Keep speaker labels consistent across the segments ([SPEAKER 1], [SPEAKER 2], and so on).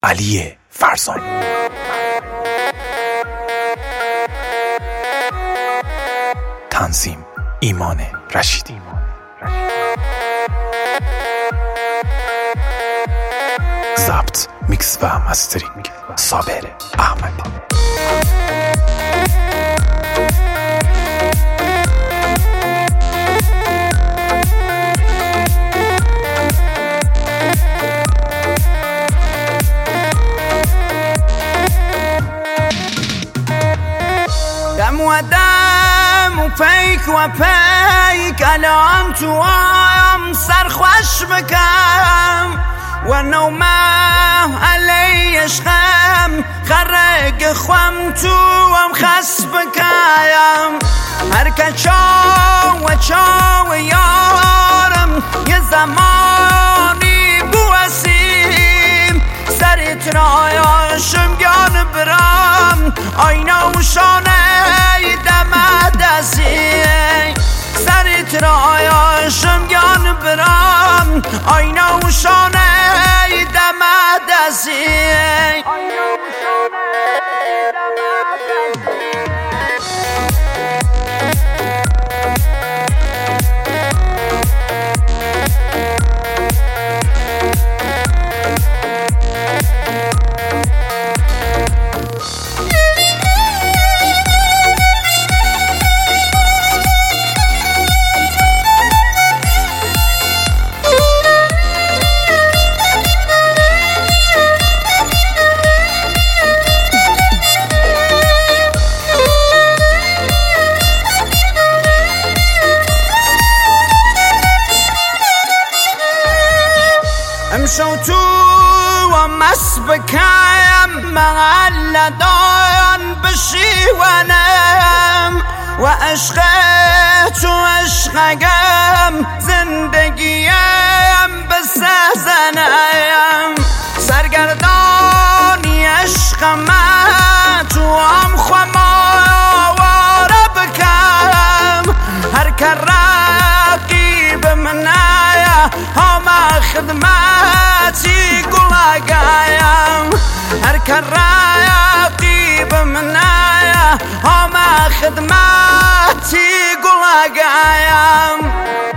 [SPEAKER 1] علی فرزان. تنظیم ایمان رشیدی. ضبط، میکس و مسترینگ صابر احمدی.
[SPEAKER 2] دم و دم و پیک و پیک الان تو هم سرخوش بکم و نومه علی عشقم خرق خوام تو هم خس بکم هر که چاو یارم یه زمانی بوسیم سریت رایاشم گان برام آینه و شانه دم دستی سریت رایاشم گان برام آینه و شانه دم دستی امشو تو و مس بکم محل دان بشیونم و عشق تو عشقم زندگیم بسزنم سرگردانی عشقم تو هم خماواره بکم هر که رقیب منه همه خدمتی گلگایم هر که رقیب منه همه خدمتی گلگایم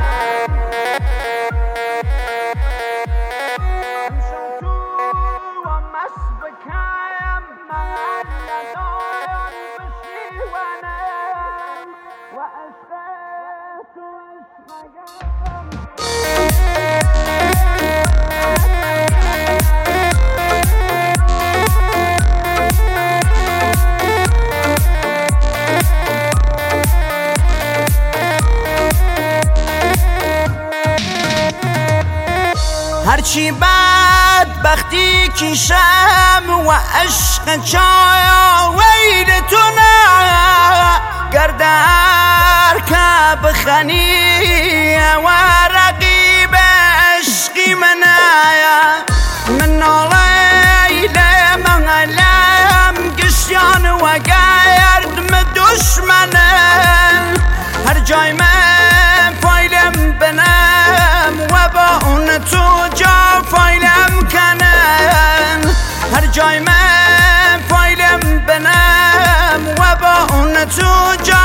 [SPEAKER 2] هرچی بدبختی کشم و عشق چایا ویل تو نه گردر که بخنی و رقیب عشقی منه من لیله من علم گشتیان و گرد من دشمنه هر جای من فایلم بنم و با اون تو جا فایلم کنن هر جای من فایلم بنم و با اون تو جا